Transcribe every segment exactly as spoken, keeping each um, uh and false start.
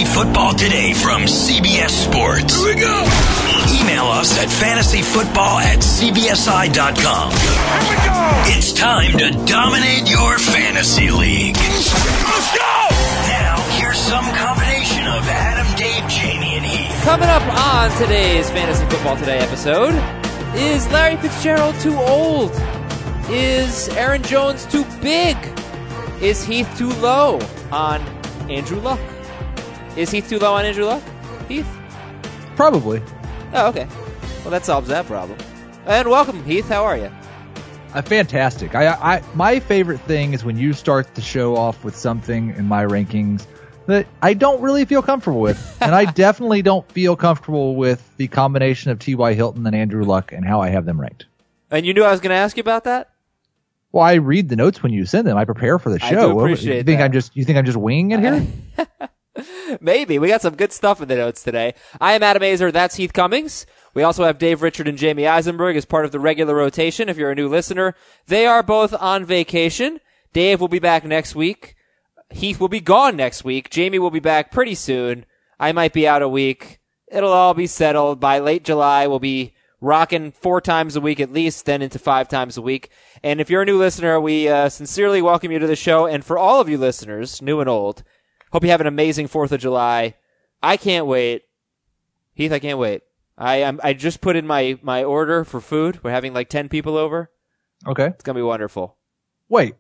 Football Today from C B S Sports. Here we go. Email us at fantasy football at c b s i dot com. Here we go. It's time to dominate your fantasy league. Let's go. Now, here's some combination of Adam, Dave, Jamie, and Heath. Coming up on today's Fantasy Football Today episode, is Larry Fitzgerald too old? Is Aaron Jones too big? Is Heath too low on Andrew Luck? Is Heath too low on Andrew Luck? Heath? Probably. Oh, okay. Well, that solves that problem. And welcome, Heath. How are you? Uh, fantastic. I, I, my favorite thing is when you start the show off with something in my rankings that I don't really feel comfortable with. And I definitely don't feel comfortable with the combination of T Y. Hilton and Andrew Luck and how I have them ranked. And you knew I was going to ask you about that? Well, I read the notes when you send them. I prepare for the show. I do appreciate you think that. I'm just you think I'm just winging it here? Maybe. We got some good stuff in the notes today. I am Adam Azer. That's Heath Cummings. We also have Dave Richard and Jamie Eisenberg as part of the regular rotation. If you're a new listener, they are both on vacation. Dave will be back next week. Heath will be gone next week. Jamie will be back pretty soon. I might be out a week. It'll all be settled. By late July, we'll be rocking four times a week at least, then into five times a week. And if you're a new listener, we uh, sincerely welcome you to the show. And for all of you listeners, new and old, hope you have an amazing fourth of July. I can't wait. Heath, I can't wait. I am. I just put in my, my order for food. We're having like ten people over. Okay. It's going to be wonderful. Wait.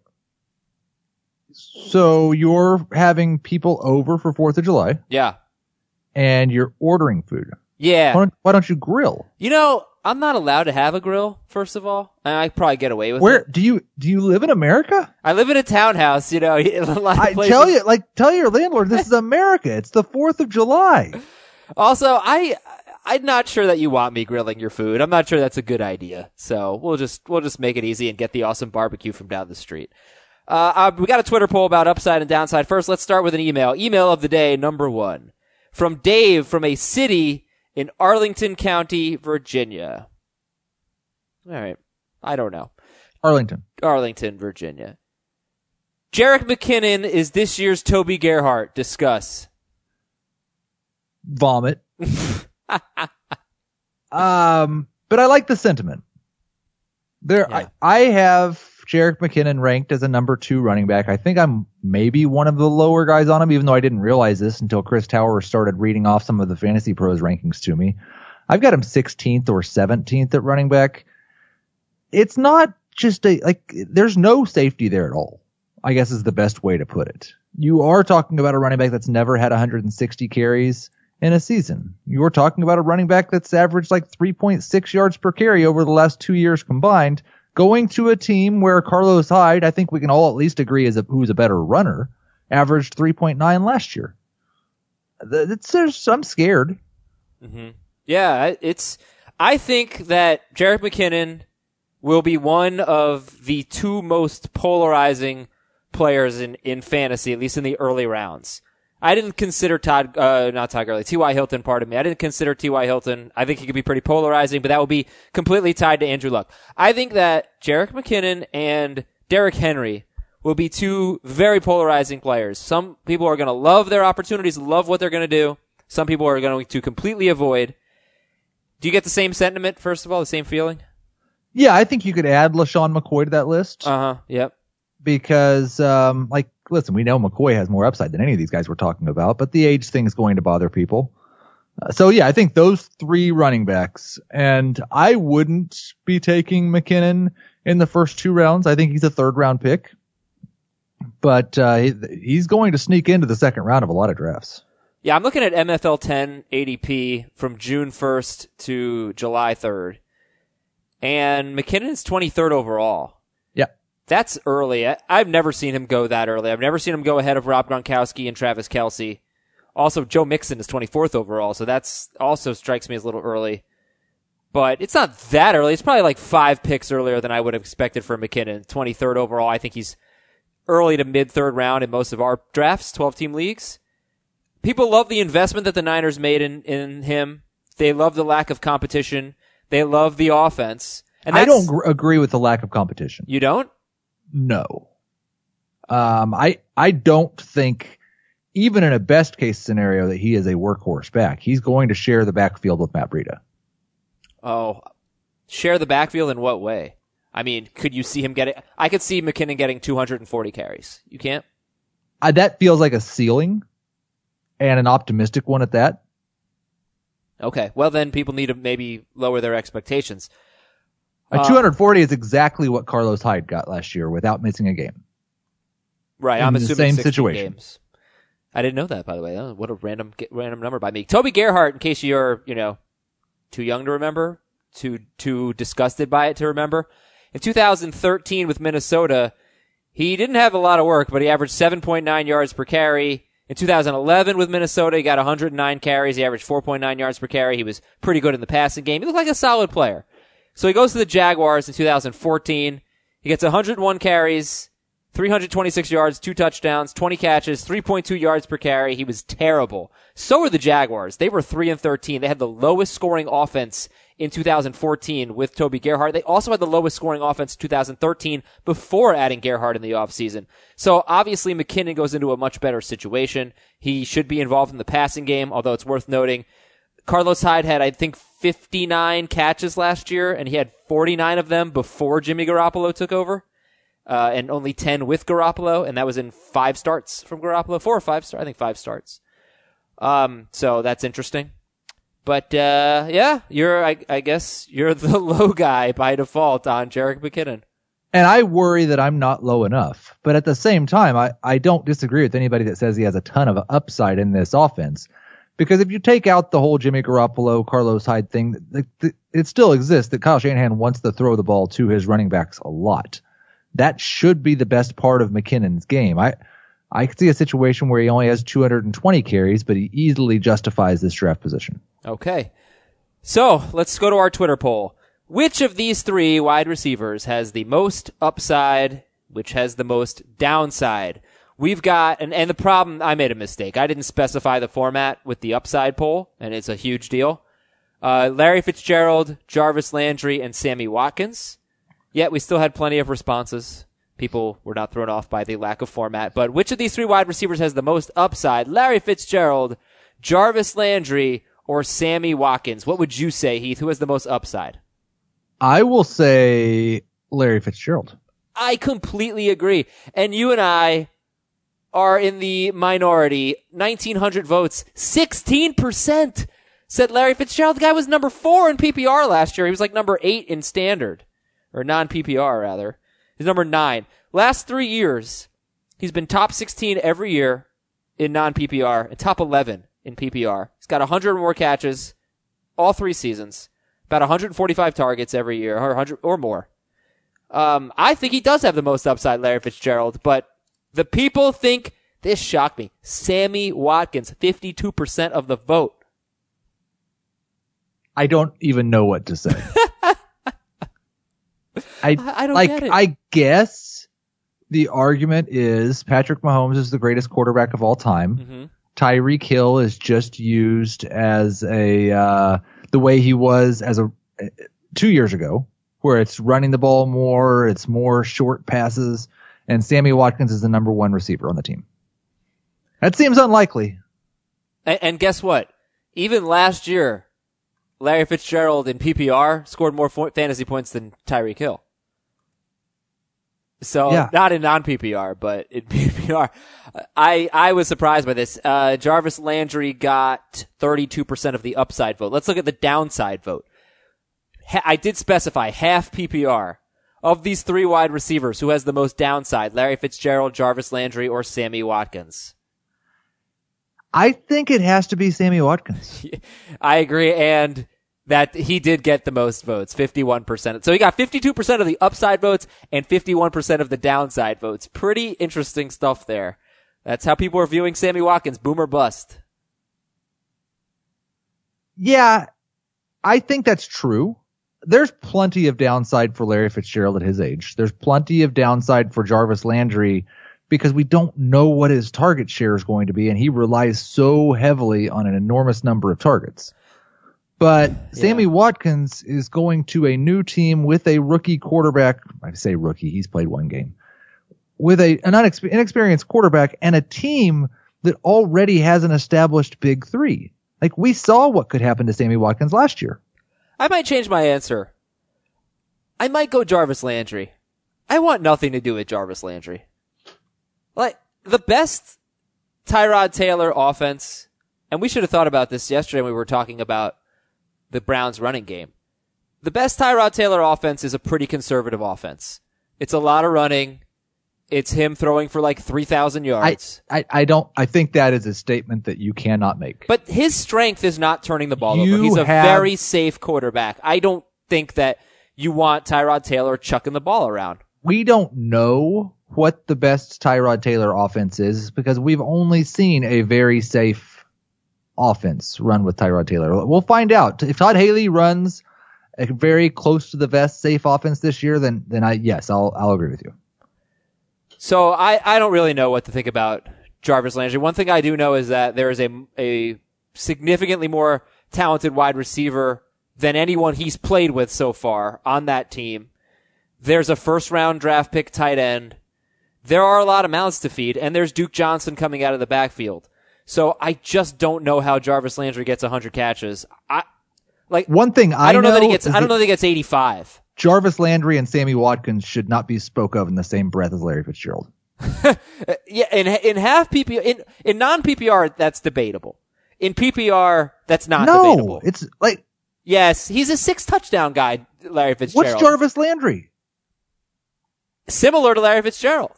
So you're having people over for fourth of July Yeah. and you're ordering food. Yeah. Why don't, why don't you grill? You know, I'm not allowed to have a grill, first of all. And I probably get away with Where it. do you do you live in America? I live in a townhouse, you know. A lot of I places. tell you, like, tell your landlord this is America. It's the fourth of July. Also, I, I'm not sure that you want me grilling your food. I'm not sure that's a good idea. So we'll just, we'll just make it easy and get the awesome barbecue from down the street. Uh, uh, we got a Twitter poll about upside and downside. First, let's start with an email. Email of the day, number one. From Dave from a city in Arlington County, Virginia. All right. I don't know. Arlington. Arlington, Virginia. Jerick McKinnon is this year's Toby Gerhart. Discuss. Vomit. um, but I like the sentiment. There, Yeah. I, I have Jerick McKinnon ranked as a number two running back. I think I'm maybe one of the lower guys on him, even though I didn't realize this until Chris Tower started reading off some of the Fantasy Pros rankings to me. I've got him sixteenth or seventeenth at running back. It's not just a, like, there's no safety there at all, I guess is the best way to put it. You are talking about a running back that's never had one hundred sixty carries in a season. You are talking about a running back that's averaged like three point six yards per carry over the last two years combined, going to a team where Carlos Hyde, I think we can all at least agree, is a, who's a better runner, averaged three point nine last year. It's, it's, I'm scared. Mm-hmm. Yeah, it's. I think that Jerick McKinnon will be one of the two most polarizing players in, in fantasy, at least in the early rounds. I didn't consider Todd, uh, not Todd Gurley, T Y. Hilton, pardon me. I didn't consider T Y. Hilton. I think he could be pretty polarizing, but that will be completely tied to Andrew Luck. I think that Jerick McKinnon and Derrick Henry will be two very polarizing players. Some people are going to love their opportunities, love what they're going to do. Some people are going to completely avoid. Do you get the same sentiment, first of all, the same feeling? Yeah, I think you could add LaShawn McCoy to that list. Uh-huh, yep. Because, um, like, listen, we know McCoy has more upside than any of these guys we're talking about, but the age thing is going to bother people. Uh, so, yeah, I think those three running backs, and I wouldn't be taking McKinnon in the first two rounds. I think he's a third-round pick, but uh, he, he's going to sneak into the second round of a lot of drafts. Yeah, I'm looking at M F L ten A D P from June first to July third, and McKinnon is twenty-third overall. That's early. I, I've never seen him go that early. I've never seen him go ahead of Rob Gronkowski and Travis Kelce. Also, Joe Mixon is twenty-fourth overall, so that's also strikes me as a little early. But it's not that early. It's probably like five picks earlier than I would have expected for McKinnon. twenty-third overall. I think he's early to mid-third round in most of our drafts, twelve-team leagues. People love the investment that the Niners made in, in him. They love the lack of competition. They love the offense. And I don't gr- agree with the lack of competition. You don't? No. Um, I, I don't think even in a best case scenario that he is a workhorse back, he's going to share the backfield with Matt Breida. Oh, share the backfield in what way? I mean, could you see him getting, I could see McKinnon getting two hundred forty carries. You can't? Uh, that feels like a ceiling and an optimistic one at that. Okay. Well, then people need to maybe lower their expectations. Uh, two hundred forty is exactly what Carlos Hyde got last year without missing a game. Right. In I'm the assuming same situation. Games. I didn't know that, by the way. Oh, what a random random number by me. Toby Gerhart, in case you're, you know, too young to remember, too too disgusted by it to remember. In two thousand thirteen with Minnesota, he didn't have a lot of work, but he averaged seven point nine yards per carry. In two thousand eleven with Minnesota, he got one hundred nine carries. He averaged four point nine yards per carry. He was pretty good in the passing game. He looked like a solid player. So he goes to the Jaguars in two thousand fourteen. He gets one hundred one carries, three hundred twenty-six yards, two touchdowns, twenty catches, three point two yards per carry. He was terrible. So were the Jaguars. They were three and thirteen. They had the lowest scoring offense in two thousand fourteen with Toby Gerhart. They also had the lowest scoring offense in two thousand thirteen before adding Gerhart in the offseason. So obviously McKinnon goes into a much better situation. He should be involved in the passing game, although it's worth noting Carlos Hyde had, I think, fifty-nine catches last year, and he had forty-nine of them before Jimmy Garoppolo took over, uh, and only ten with Garoppolo, and that was in five starts from Garoppolo. Four or five starts? I think five starts. Um, so that's interesting. But, uh, yeah, you're, I, I guess, you're the low guy by default on Jerick McKinnon. And I worry that I'm not low enough. But at the same time, I, I don't disagree with anybody that says he has a ton of upside in this offense. Because if you take out the whole Jimmy Garoppolo, Carlos Hyde thing, it, it still exists that Kyle Shanahan wants to throw the ball to his running backs a lot. That should be the best part of McKinnon's game. I I could see a situation where he only has two hundred twenty carries, but he easily justifies this draft position. Okay. So let's go to our Twitter poll. Which of these three wide receivers has the most upside, which has the most downside? We've got, and, and the problem, I made a mistake. I didn't specify the format with the upside poll, and it's a huge deal. Uh, Larry Fitzgerald, Jarvis Landry, and Sammy Watkins. Yet we still had plenty of responses. People were not thrown off by the lack of format. But which of these three wide receivers has the most upside? Larry Fitzgerald, Jarvis Landry, or Sammy Watkins? What would you say, Heath? Who has the most upside? I will say Larry Fitzgerald. I completely agree. And you and I are in the minority. nineteen hundred votes. sixteen percent said Larry Fitzgerald. The guy was number four in P P R last year. He was like number eight in standard. Or non-P P R, rather. He's number nine. Last three years, he's been top sixteen every year in non-P P R and top eleven in P P R. He's got one hundred more catches all three seasons. About one hundred forty-five targets every year, or one hundred or more. Um, I think he does have the most upside, Larry Fitzgerald, but the people think, this shocked me, Sammy Watkins, fifty-two percent of the vote. I don't even know what to say. I, I don't like, get it. I guess the argument is Patrick Mahomes is the greatest quarterback of all time. Mm-hmm. Tyreek Hill is just used as a, uh, the way he was as a, two years ago, where it's running the ball more, it's more short passes, and Sammy Watkins is the number one receiver on the team. That seems unlikely. And, and guess what? Even last year, Larry Fitzgerald in P P R scored more fantasy points than Tyreek Hill. So, yeah. Not in non-P P R, but in P P R. I, I was surprised by this. Uh, Jarvis Landry got thirty-two percent of the upside vote. Let's look at the downside vote. Ha- I did specify half P P R. Of these three wide receivers, who has the most downside? Larry Fitzgerald, Jarvis Landry, or Sammy Watkins? I think it has to be Sammy Watkins. I agree, and that he did get the most votes, fifty-one percent. So he got fifty-two percent of the upside votes and fifty-one percent of the downside votes. Pretty interesting stuff there. That's how people are viewing Sammy Watkins, boom or bust. Yeah, I think that's true. There's plenty of downside for Larry Fitzgerald at his age. There's plenty of downside for Jarvis Landry because we don't know what his target share is going to be, and he relies so heavily on an enormous number of targets. But yeah. Sammy Watkins is going to a new team with a rookie quarterback. I say rookie, he's played one game. With a an unex- inexperienced quarterback and a team that already has an established big three. Like, we saw what could happen to Sammy Watkins last year. I might change my answer. I might go Jarvis Landry. I want nothing to do with Jarvis Landry. Like, the best Tyrod Taylor offense, and we should have thought about this yesterday when we were talking about the Browns running game. The best Tyrod Taylor offense is a pretty conservative offense. It's a lot of running. It's him throwing for like three thousand yards. I, I, I don't, I think that is a statement that you cannot make. But his strength is not turning the ball You over. He's a have- very safe quarterback. I don't think that you want Tyrod Taylor chucking the ball around. We don't know what the best Tyrod Taylor offense is because we've only seen a very safe offense run with Tyrod Taylor. We'll find out. If Todd Haley runs a very close to the best safe offense this year, then, then I, yes, I'll, I'll agree with you. So I, I don't really know what to think about Jarvis Landry. One thing I do know is that there is a, a significantly more talented wide receiver than anyone he's played with so far on that team. There's a first round draft pick tight end. There are a lot of mouths to feed, and there's Duke Johnson coming out of the backfield. So I just don't know how Jarvis Landry gets one hundred catches. I like one thing I, I don't know, know that he gets. is I don't that know that he gets eighty-five. Jarvis Landry and Sammy Watkins should not be spoke of in the same breath as Larry Fitzgerald. Yeah, in in half P P R, in in non P P R, that's debatable. In P P R, that's not no, debatable. it's like Yes, he's a six touchdown guy, Larry Fitzgerald. what's Jarvis Landry? Similar to Larry Fitzgerald.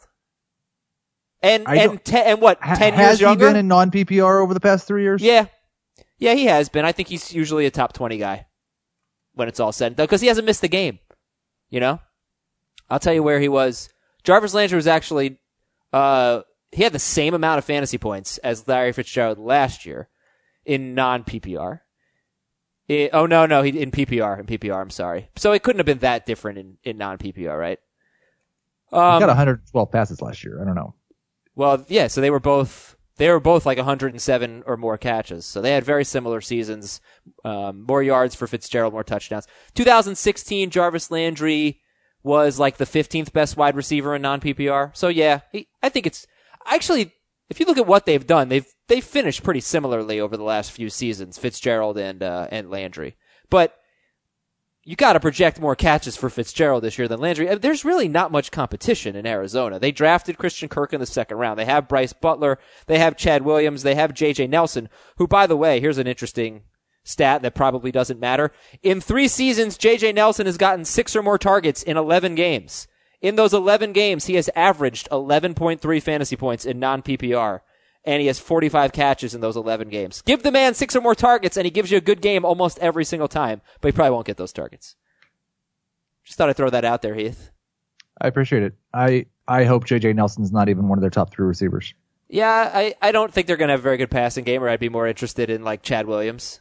And I and don't- te- and what Ha- ten has years he younger? been in non-P P R over the past three years? Yeah, yeah, he has been. I think he's usually a top twenty guy when it's all said and done because he hasn't missed a game. You know, I'll tell you where he was. Jarvis Landry was actually uh he had the same amount of fantasy points as Larry Fitzgerald last year in non P P R. It, oh no, no, he in P P R. In P P R, I'm sorry. So it couldn't have been that different in, in non P P R, right? Um, he got one hundred twelve passes last year. I don't know. Well, yeah, so they were both they were both like one hundred seven or more catches. So they had very similar seasons. Um, more yards for Fitzgerald, more touchdowns. two thousand sixteen, Jarvis Landry was like the fifteenth best wide receiver in non P P R. So yeah, he, I think it's actually, if you look at what they've done, they've they've finished pretty similarly over the last few seasons, Fitzgerald and uh, and Landry. But you got to project more catches for Fitzgerald this year than Landry. There's really not much competition in Arizona. They drafted Christian Kirk in the second round. They have Bryce Butler. They have Chad Williams. They have J J Nelson, who, by the way, here's an interesting stat that probably doesn't matter. In three seasons, J J Nelson has gotten six or more targets in eleven games. In those eleven games, he has averaged eleven point three fantasy points in non-P P R. And he has forty-five catches in those eleven games. Give the man six or more targets, and he gives you a good game almost every single time. But he probably won't get those targets. Just thought I'd throw that out there, Heath. I appreciate it. I, I hope J J Nelson's not even one of their top three receivers. Yeah, I, I don't think they're going to have a very good passing game, or I'd be more interested in, like, Chad Williams.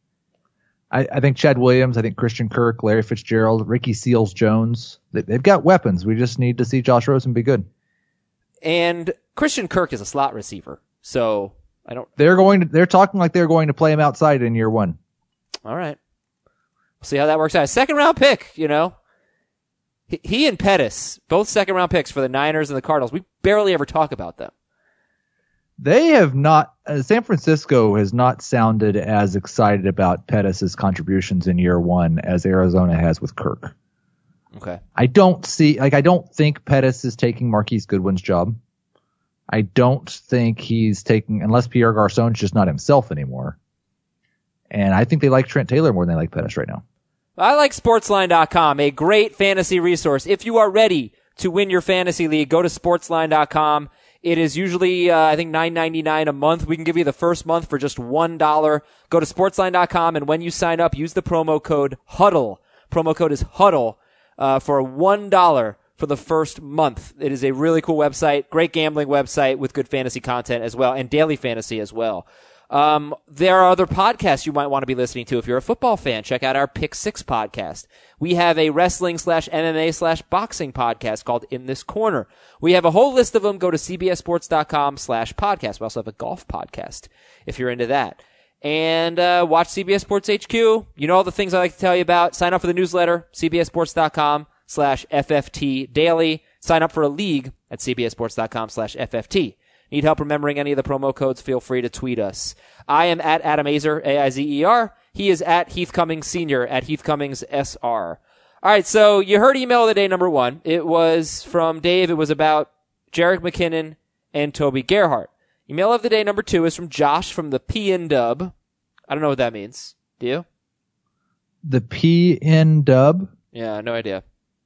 I, I think Chad Williams, I think Christian Kirk, Larry Fitzgerald, Ricky Seals-Jones, they, they've got weapons. We just need to see Josh Rosen be good. And Christian Kirk is a slot receiver. So I don't. They're going to. They're talking like they're going to play him outside in year one. All right, we'll see how that works out. Second round pick, you know. He, he and Pettis, both second round picks for the Niners and the Cardinals. We barely ever talk about them. They have not. Uh, San Francisco has not sounded as excited about Pettis' contributions in year one as Arizona has with Kirk. Okay. I don't see. Like I don't think Pettis is taking Marquise Goodwin's job. I don't think he's taking, unless Pierre Garçon's just not himself anymore. And I think they like Trent Taylor more than they like Pettis right now. I like Sportsline dot com, a great fantasy resource. If you are ready to win your fantasy league, go to Sportsline dot com. It is usually, uh, I think, nine ninety-nine a month. We can give you the first month for just one dollar. Go to Sportsline dot com, and when you sign up, use the promo code HUDDLE. Promo code is HUDDLE uh, for one dollar. For the first month. It is a really cool website, great gambling website with good fantasy content as well, and daily fantasy as well. Um, there are other podcasts you might want to be listening to. If you're a football fan, check out our Pick Six podcast. We have a wrestling slash M M A slash boxing podcast called In This Corner. We have a whole list of them. Go to C B S Sports dot com slash podcast. We also have a golf podcast if you're into that. And uh, watch C B S Sports H Q. You know all the things I like to tell you about. Sign up for the newsletter, C B S Sports dot com. slash F F T daily. Sign up for a league at C B S Sports dot com slash F F T. Need help remembering any of the promo codes? Feel free to tweet us. I am at Adam Aizer, A I Z E R. He is at Heath Cummings Senior, at Heath Cummings S R. All right, so you heard email of the day number one. It was from Dave. It was about Jerick McKinnon and Toby Gerhart. Email of the day number two is from Josh from the P N Dub. I don't know what that means. Do you? The P N Dub? Yeah, no idea.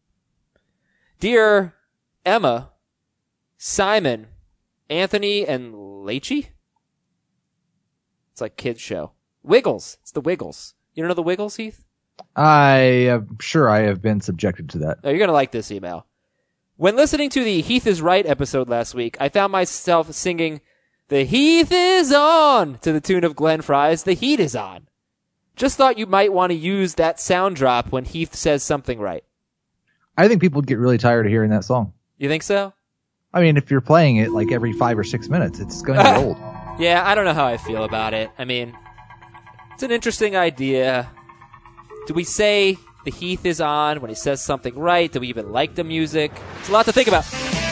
Dear Emma, Simon, Anthony, and Leachy? It's like kids show. Wiggles. It's the Wiggles. You don't know the Wiggles, Heath? I am sure I have been subjected to that. Oh, you're going to like this email. When listening to the Heath is Right episode last week, I found myself singing The Heath is on to the tune of Glenn Fry's The Heat is on. Just thought you might want to use that sound drop when Heath says something right. I think people would get really tired of hearing that song. You think so? I mean, if you're playing it like every five or six minutes, it's going to get old. Yeah, I don't know how I feel about it. I mean, it's an interesting idea. Do we say the Heath is on when he says something right? Do we even like the music? It's a lot to think about.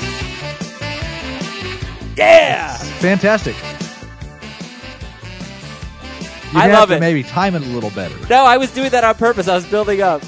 Yeah! Fantastic. You'd I have love to it. Maybe time it a little better. No, I was doing that on purpose. I was building up.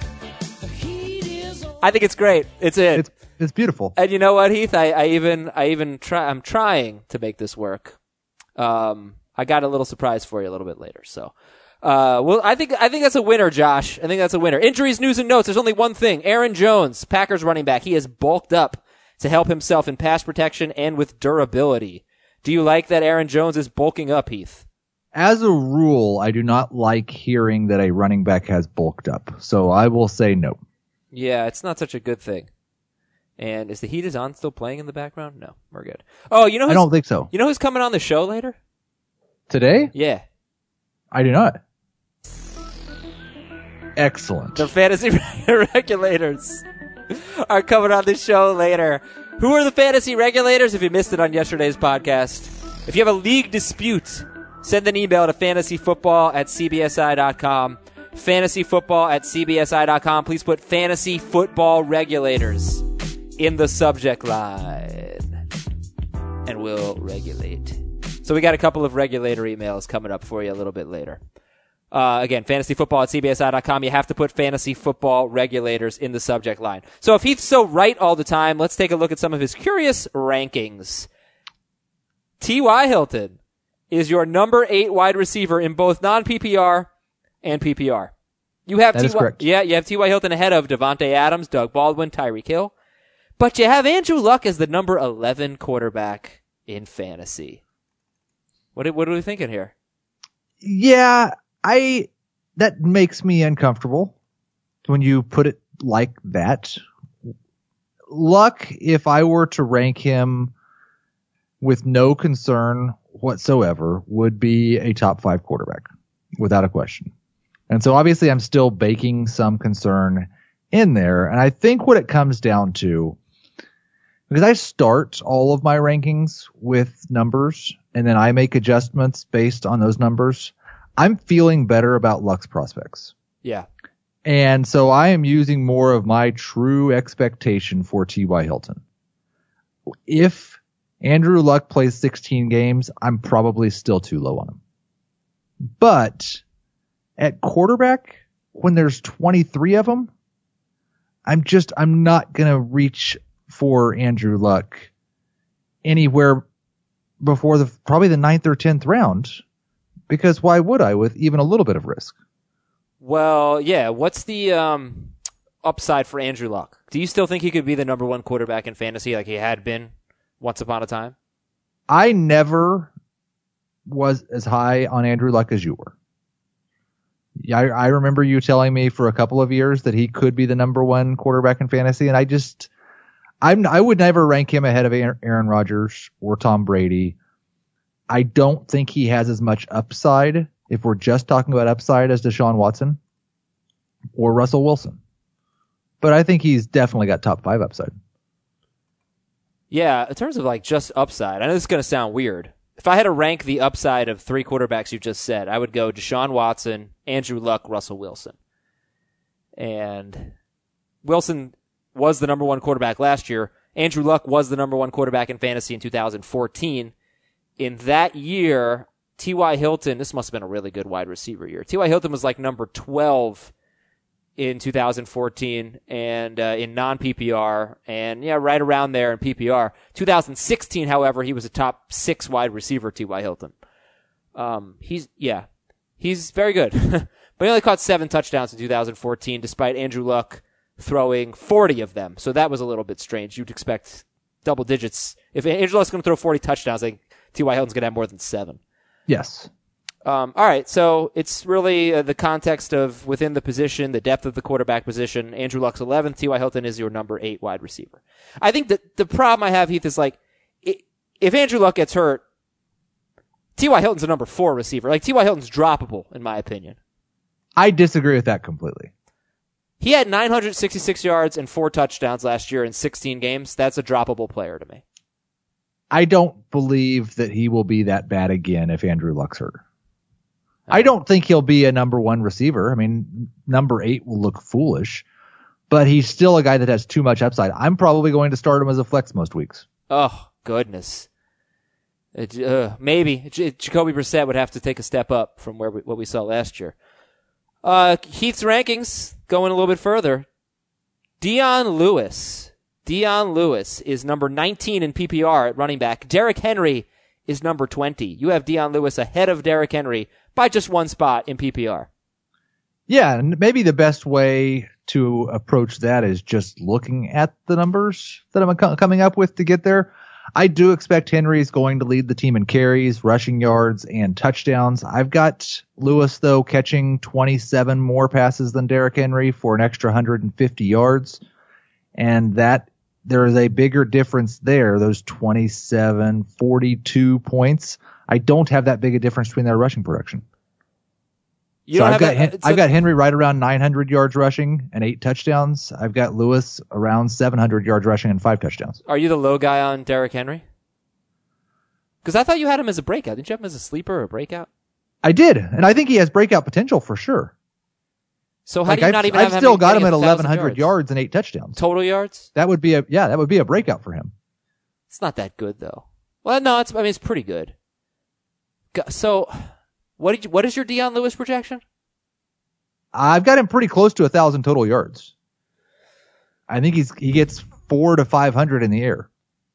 I think it's great. It's it. It's it's beautiful. And you know what, Heath? I, I even I even try. I'm trying to make this work. Um, I got a little surprise for you a little bit later. So, uh, well, I think I think that's a winner, Josh. I think that's a winner. Injuries, news, and notes. There's only one thing. Aaron Jones, Packers running back. He has bulked up to help himself in pass protection and with durability. Do you like that Aaron Jones is bulking up, Heath? As a rule, I do not like hearing that a running back has bulked up. So I will say no. Yeah, it's not such a good thing. And is the Heat is on still playing in the background? No, we're good. Oh, you know, who's, I don't think so. You know who's coming on the show later? Today? Yeah, I do not. Excellent. the fantasy regulators are coming on the show later. Who are the fantasy regulators? If you missed it on yesterday's podcast, if you have a league dispute, send an email to fantasyfootball at c b s i dot com. fantasyfootball at c b s i dot com. Please put fantasy football regulators in the subject line, and we'll regulate. So we got a couple of regulator emails coming up for you a little bit later. Uh, again, fantasyfootball at c b s i dot com. You have to put fantasy football regulators in the subject line. So if Heath's so right all the time, let's take a look at some of his curious rankings. T Y. Hilton is your number eight wide receiver in both non-P P R and P P R. You have That T Y. is correct. Yeah, you have T Y. Hilton ahead of Devontae Adams, Doug Baldwin, Tyreek Hill. But you have Andrew Luck as the number eleven quarterback in fantasy. What what are we thinking here? Yeah, I that makes me uncomfortable when you put it like that. Luck, if I were to rank him with no concern whatsoever, would be a top five quarterback without a question. And so obviously I'm still baking some concern in there. And I think what it comes down to, because I start all of my rankings with numbers and then I make adjustments based on those numbers, I'm feeling better about Luck's prospects. Yeah. And so I am using more of my true expectation for T Y. Hilton. If Andrew Luck plays sixteen games, I'm probably still too low on him. But at quarterback, when there's twenty-three of them, I'm just, I'm not going to reach for Andrew Luck anywhere before the, probably the ninth or tenth round. Because why would I with even a little bit of risk? Well, yeah. What's the um, upside for Andrew Luck? Do you still think he could be the number one quarterback in fantasy like he had been once upon a time? I never was as high on Andrew Luck as you were. Yeah, I, I remember you telling me for a couple of years that he could be the number one quarterback in fantasy, and I just, I'm, I would never rank him ahead of Aaron Rodgers or Tom Brady. I don't think he has as much upside, if we're just talking about upside, as Deshaun Watson or Russell Wilson. But I think he's definitely got top five upside. Yeah, in terms of like just upside, I know this is going to sound weird. If I had to rank the upside of three quarterbacks you just said, I would go Deshaun Watson, Andrew Luck, Russell Wilson. And Wilson was the number one quarterback last year. Andrew Luck was the number one quarterback in fantasy in two thousand fourteen. In that year, T Y. Hilton, this must have been a really good wide receiver year. T Y. Hilton was like number twelve in two thousand fourteen and uh, in non-P P R, and yeah, right around there in P P R. two thousand sixteen, however, he was a top six wide receiver, T Y. Hilton. Um, he's, yeah, he's very good. But he only caught seven touchdowns in two thousand fourteen, despite Andrew Luck throwing forty of them. So that was a little bit strange. You'd expect double digits. If Andrew Luck's going to throw forty touchdowns, I think T Y. Hilton's going to have more than seven. Yes. Um, all right, so it's really uh, the context of within the position, the depth of the quarterback position. Andrew Luck's eleventh. T Y. Hilton is your number eight wide receiver. I think that the problem I have, Heath, is like, it, if Andrew Luck gets hurt, T Y. Hilton's a number four receiver. Like, T Y. Hilton's droppable, in my opinion. I disagree with that completely. He had nine hundred sixty-six yards and four touchdowns last year in sixteen games. That's a droppable player to me. I don't believe that he will be that bad again if Andrew Luck's hurt. I don't think he'll be a number one receiver. I mean, number eight will look foolish, but he's still a guy that has too much upside. I'm probably going to start him as a flex most weeks. Oh, goodness. It, uh, maybe. J- Jacoby Brissett would have to take a step up from where we, what we saw last year. Uh, Heath's rankings, going a little bit further. Dion Lewis. Dion Lewis is number nineteen in P P R at running back. Derrick Henry is number twenty. You have Dion Lewis ahead of Derrick Henry by just one spot in P P R. Yeah, and maybe the best way to approach that is just looking at the numbers that I'm co- coming up with to get there. I do expect Henry is going to lead the team in carries, rushing yards, and touchdowns. I've got Lewis, though, catching twenty-seven more passes than Derrick Henry for an extra one hundred fifty yards. And that there is a bigger difference there, those twenty-seven, forty-two points. I don't have that big a difference between their rushing production. You so don't I've have got that, I've got Henry right around nine hundred yards rushing and eight touchdowns. I've got Lewis around seven hundred yards rushing and five touchdowns. Are you the low guy on Derrick Henry? Because I thought you had him as a breakout. Didn't you have him as a sleeper or a breakout? I did, and I think he has breakout potential for sure. So how like do you I've, not even I've have still him got him at getting eleven hundred yards? yards and eight touchdowns. Total yards? That would be a yeah, that would be a breakout for him. It's not that good though. Well, no, it's I mean it's pretty good. So, what did you, what is your Dion Lewis projection? I've got him pretty close to a thousand total yards. I think he's he gets four to five hundred in the air.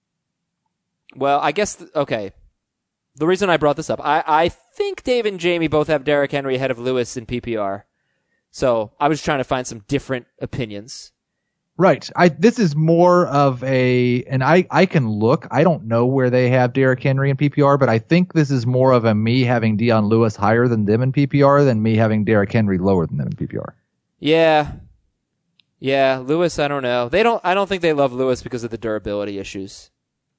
Well, I guess th- okay. The reason I brought this up, I I think Dave and Jamie both have Derrick Henry ahead of Lewis in P P R. So I was trying to find some different opinions. Right. I this is more of a, and I I can look. I don't know where they have Derrick Henry in P P R, but I think this is more of a me having Dion Lewis higher than them in P P R than me having Derrick Henry lower than them in P P R. Yeah. Yeah, Lewis, I don't know. They don't I don't think they love Lewis because of the durability issues.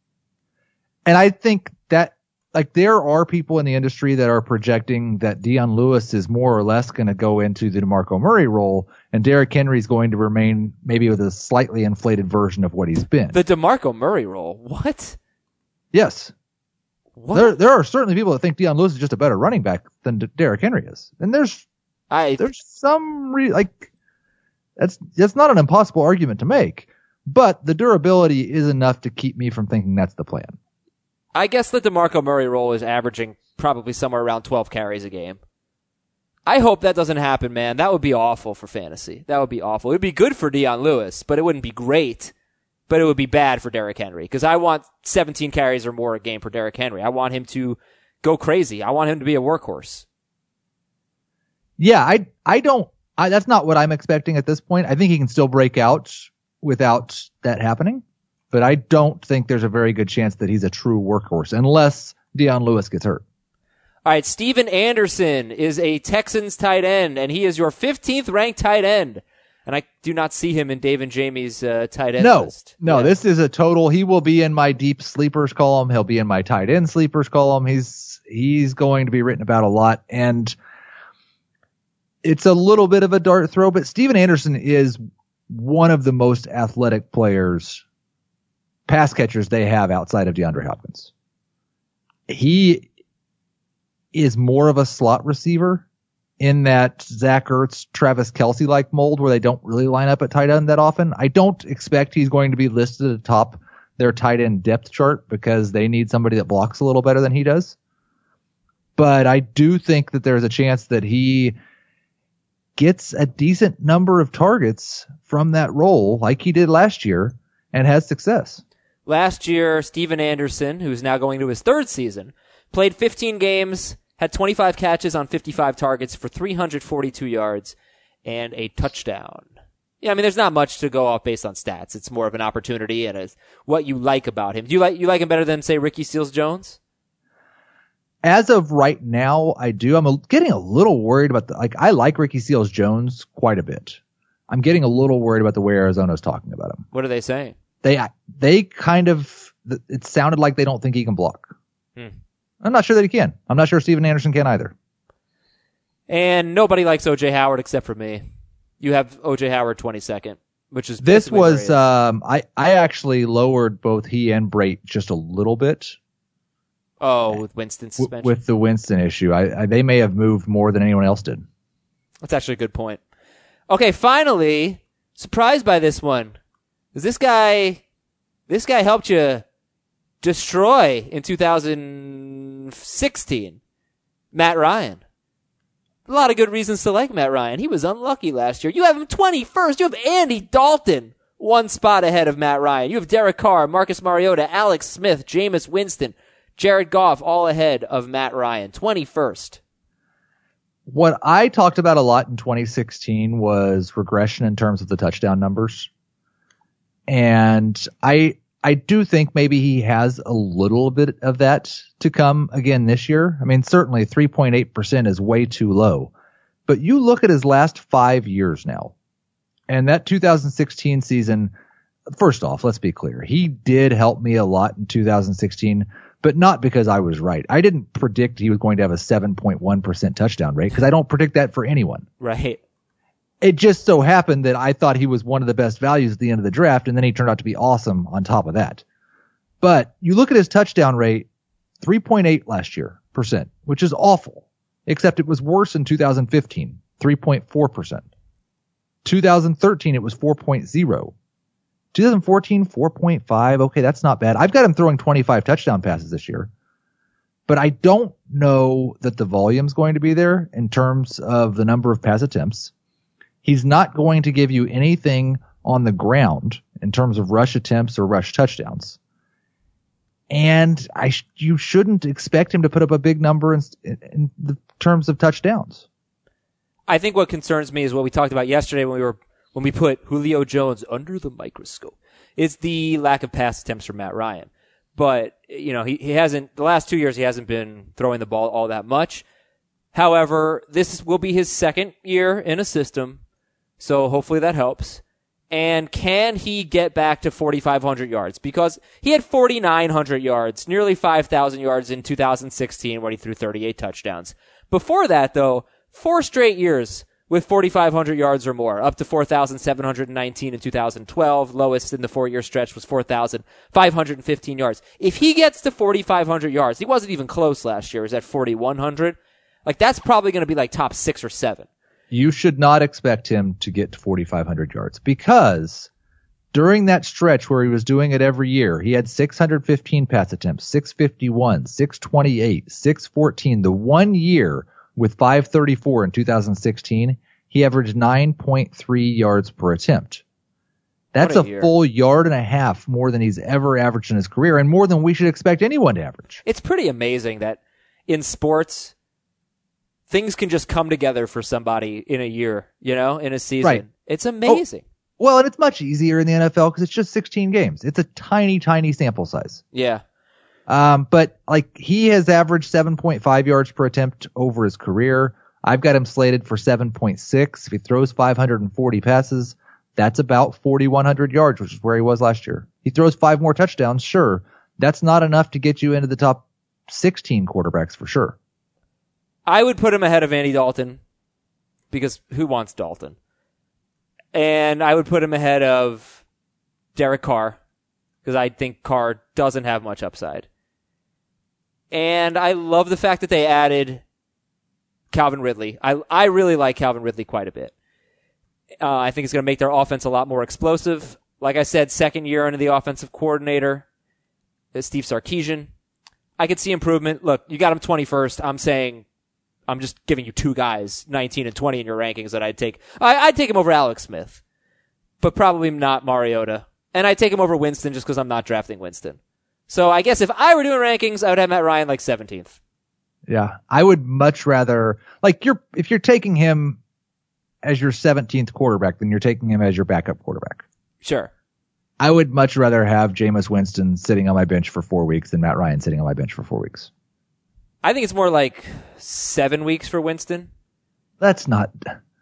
And I think that like there are people in the industry that are projecting that Dion Lewis is more or less going to go into the DeMarco Murray role, and Derrick Henry is going to remain maybe with a slightly inflated version of what he's been. The DeMarco Murray role? What? Yes. What? There there are certainly people that think Dion Lewis is just a better running back than D- Derrick Henry is. And there's I there's some re- like that's that's not an impossible argument to make, but the durability is enough to keep me from thinking that's the plan. I guess the DeMarco Murray role is averaging probably somewhere around twelve carries a game. I hope that doesn't happen, man. That would be awful for fantasy. That would be awful. It would be good for Dion Lewis, but it wouldn't be great. But it would be bad for Derrick Henry because I want seventeen carries or more a game for Derrick Henry. I want him to go crazy. I want him to be a workhorse. Yeah, I I don't. I, that's not what I'm expecting at this point. I think he can still break out without that happening. But I don't think there's a very good chance that he's a true workhorse unless Dion Lewis gets hurt. All right, Steven Anderson is a Texans tight end, and he is your fifteenth ranked tight end. And I do not see him in Dave and Jamie's uh, tight end no, list. No, yeah. This is a total. He will be in my deep sleepers column. He'll be in my tight end sleepers column. He's he's going to be written about a lot. And it's a little bit of a dart throw, but Steven Anderson is one of the most athletic players pass catchers they have outside of DeAndre Hopkins. He is more of a slot receiver in that Zach Ertz, Travis Kelce-like mold where they don't really line up at tight end that often. I don't expect he's going to be listed atop their tight end depth chart because they need somebody that blocks a little better than he does. But I do think that there's a chance that he gets a decent number of targets from that role like he did last year and has success. Last year, Steven Anderson, who's now going to his third season, played fifteen games, had twenty-five catches on fifty-five targets for three hundred forty-two yards and a touchdown. Yeah, I mean, there's not much to go off based on stats. It's more of an opportunity and a, what you like about him. Do you like you like him better than, say, Ricky Seals-Jones? As of right now, I do. I'm a, getting a little worried about the, like, I like Ricky Seals-Jones quite a bit. I'm getting a little worried about the way Arizona's talking about him. What are they saying? They, they kind of, it sounded like they don't think he can block. Hmm. I'm not sure that he can. I'm not sure Steven Anderson can either. And nobody likes O J Howard except for me. You have O J Howard twenty-second, which is this was, um, I, I actually lowered both he and Brate just a little bit. Oh, with Winston's suspension? With the Winston issue. I, I, they may have moved more than anyone else did. That's actually a good point. Okay, finally, surprised by this one. Because this guy, this guy helped you destroy in two thousand sixteen. Matt Ryan. A lot of good reasons to like Matt Ryan. He was unlucky last year. You have him twenty-first. You have Andy Dalton one spot ahead of Matt Ryan. You have Derek Carr, Marcus Mariota, Alex Smith, Jameis Winston, Jared Goff, all ahead of Matt Ryan. twenty-first. What I talked about a lot in twenty sixteen was regression in terms of the touchdown numbers. And I I do think maybe he has a little bit of that to come again this year. I mean, certainly three point eight percent is way too low. But you look at his last five years now, and that two thousand sixteen season, first off, let's be clear. He did help me a lot in two thousand sixteen, but not because I was right. I didn't predict he was going to have a seven point one percent touchdown rate because I don't predict that for anyone. Right. It just so happened that I thought he was one of the best values at the end of the draft, and then he turned out to be awesome on top of that. But you look at his touchdown rate, three point eight last year, percent, which is awful, except it was worse in two thousand fifteen, three point four percent. two thousand thirteen, it was four point oh. two thousand fourteen, four point five. Okay, that's not bad. I've got him throwing twenty-five touchdown passes this year. But I don't know that the volume's going to be there in terms of the number of pass attempts. He's not going to give you anything on the ground in terms of rush attempts or rush touchdowns. And I sh- you shouldn't expect him to put up a big number in, in the terms of touchdowns. I think what concerns me is what we talked about yesterday when we were when we put Julio Jones under the microscope. It's the lack of pass attempts from Matt Ryan. But, you know, he, he hasn't, the last two years he hasn't been throwing the ball all that much. However, this will be his second year in a system. So hopefully that helps. And can he get back to forty-five hundred yards? Because he had forty-nine hundred yards, nearly five thousand yards in two thousand sixteen when he threw thirty-eight touchdowns. Before that, though, four straight years with forty-five hundred yards or more, up to four thousand seven hundred nineteen in two thousand twelve. Lowest in the four-year stretch was four thousand five hundred fifteen yards. If he gets to forty-five hundred yards, he wasn't even close last year. He was at forty-one hundred. Like, that's probably going to be like top six or seven. You should not expect him to get to forty-five hundred yards because during that stretch where he was doing it every year, he had six hundred fifteen pass attempts, six fifty-one, six twenty-eight, six fourteen. The one year with five thirty-four in two thousand sixteen, he averaged nine point three yards per attempt. That's a, a full yard and a half more than he's ever averaged in his career and more than we should expect anyone to average. It's pretty amazing that in sports, things can just come together for somebody in a year, you know, in a season. Right. It's amazing. Oh, well, and it's much easier in the N F L because it's just sixteen games. It's a tiny, tiny sample size. Yeah. Um, but like he has averaged seven point five yards per attempt over his career. I've got him slated for seven point six. If he throws five hundred forty passes, that's about forty-one hundred yards, which is where he was last year. He throws five more touchdowns, sure. That's not enough to get you into the top sixteen quarterbacks for sure. I would put him ahead of Andy Dalton because who wants Dalton? And I would put him ahead of Derek Carr because I think Carr doesn't have much upside. And I love the fact that they added Calvin Ridley. I I really like Calvin Ridley quite a bit. Uh, I think it's going to make their offense a lot more explosive. Like I said, second year under the offensive coordinator. uh, Steve Sarkisian. I could see improvement. Look, you got him twenty-first. I'm saying, I'm just giving you two guys, nineteen and twenty in your rankings that I'd take. I, I'd take him over Alex Smith, but probably not Mariota. And I'd take him over Winston just because I'm not drafting Winston. So I guess if I were doing rankings, I would have Matt Ryan like seventeenth. Yeah, I would much rather, like, you're if you're taking him as your seventeenth quarterback, then you're taking him as your backup quarterback. Sure. I would much rather have Jameis Winston sitting on my bench for four weeks than Matt Ryan sitting on my bench for four weeks. I think it's more like seven weeks for Winston. That's not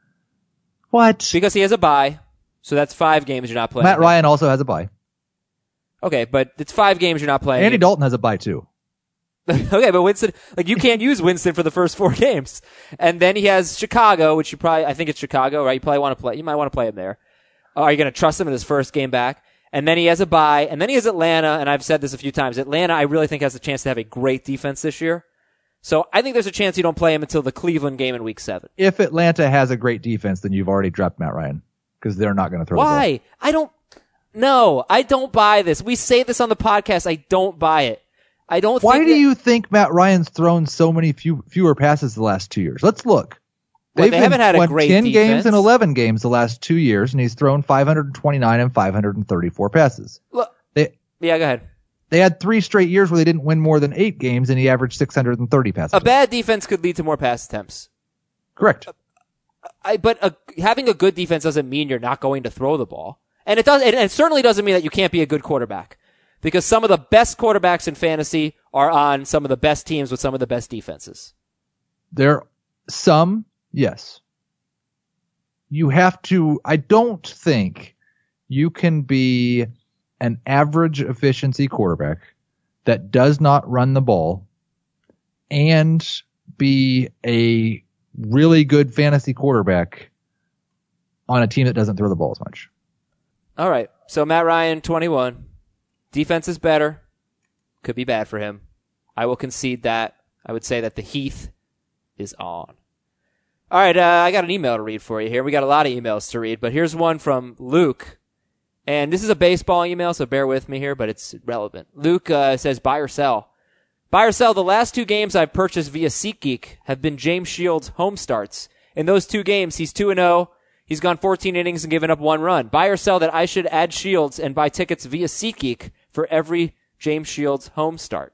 what because he has a bye, so that's five games you're not playing. Matt Ryan also has a bye. Okay, but it's five games you're not playing. Andy Dalton has a bye too. Okay, but Winston, like, you can't use Winston for the first four games. And then he has Chicago, which you probably, I think it's Chicago, right? You probably want to play, you might want to play him there. Uh, are you going to trust him in his first game back? And then he has a bye, and then he has Atlanta, and I've said this a few times. Atlanta, I really think has a chance to have a great defense this year. So I think there's a chance you don't play him until the Cleveland game in week seven. If Atlanta has a great defense, then you've already dropped Matt Ryan because they're not going to throw the ball. Why? I don't, no, I don't buy this. We say this on the podcast. I don't buy it. I don't Why think do that, you think Matt Ryan's thrown so many few, fewer passes the last two years? Let's look. Well, They've they haven't had a won great ten defense. games and eleven games the last two years, and he's thrown five hundred twenty-nine and five hundred thirty-four passes. Look, they, yeah, go ahead. They had three straight years where they didn't win more than eight games, and he averaged six hundred thirty passes. A bad defense could lead to more pass attempts. Correct. I, but a, having a good defense doesn't mean you're not going to throw the ball. And it does, and it certainly doesn't mean that you can't be a good quarterback. Because some of the best quarterbacks in fantasy are on some of the best teams with some of the best defenses. There, some, yes. You have to, I don't think you can be an average efficiency quarterback that does not run the ball and be a really good fantasy quarterback on a team that doesn't throw the ball as much. All right. So Matt Ryan, twenty-one. Defense is better. Could be bad for him. I will concede that. I would say that the Heath is on. All right, uh, I got an email to read for you here. We got a lot of emails to read, but here's one from Luke. And this is a baseball email, so bear with me here, but it's relevant. Luke uh, says, buy or sell. Buy or sell, the last two games I've purchased via SeatGeek have been James Shields' home starts. In those two games, he's two and oh. He's gone fourteen innings and given up one run. Buy or sell that I should add Shields and buy tickets via SeatGeek for every James Shields home start.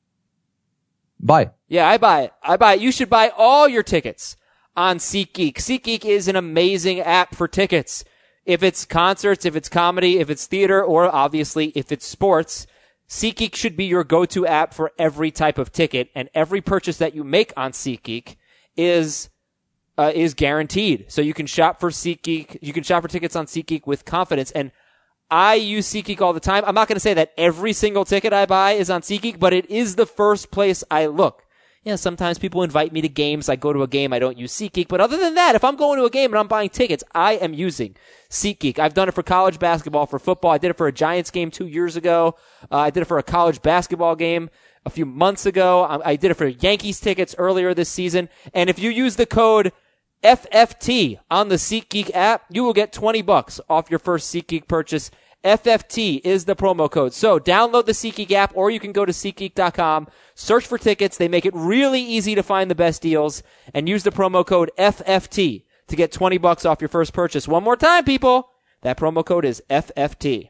Buy. Yeah, I buy it. I buy it. You should buy all your tickets on SeatGeek. SeatGeek is an amazing app for tickets. If it's concerts, if it's comedy, if it's theater, or obviously if it's sports, SeatGeek should be your go-to app for every type of ticket, and every purchase that you make on SeatGeek is uh, is guaranteed. So you can shop for SeatGeek, you can shop for tickets on SeatGeek with confidence, and I use SeatGeek all the time. I'm not going to say that every single ticket I buy is on SeatGeek, but it is the first place I look. Yeah, sometimes people invite me to games. I go to a game. I don't use SeatGeek. But other than that, if I'm going to a game and I'm buying tickets, I am using SeatGeek. I've done it for college basketball, for football. I did it for a Giants game two years ago. Uh, I did it for a college basketball game a few months ago. I, I did it for Yankees tickets earlier this season. And if you use the code F F T on the SeatGeek app, you will get twenty bucks off your first SeatGeek purchase. F F T is the promo code. So download the SeatGeek app, or you can go to SeatGeek dot com, search for tickets. They make it really easy to find the best deals, and use the promo code F F T to get twenty bucks off your first purchase. One more time, people. That promo code is F F T.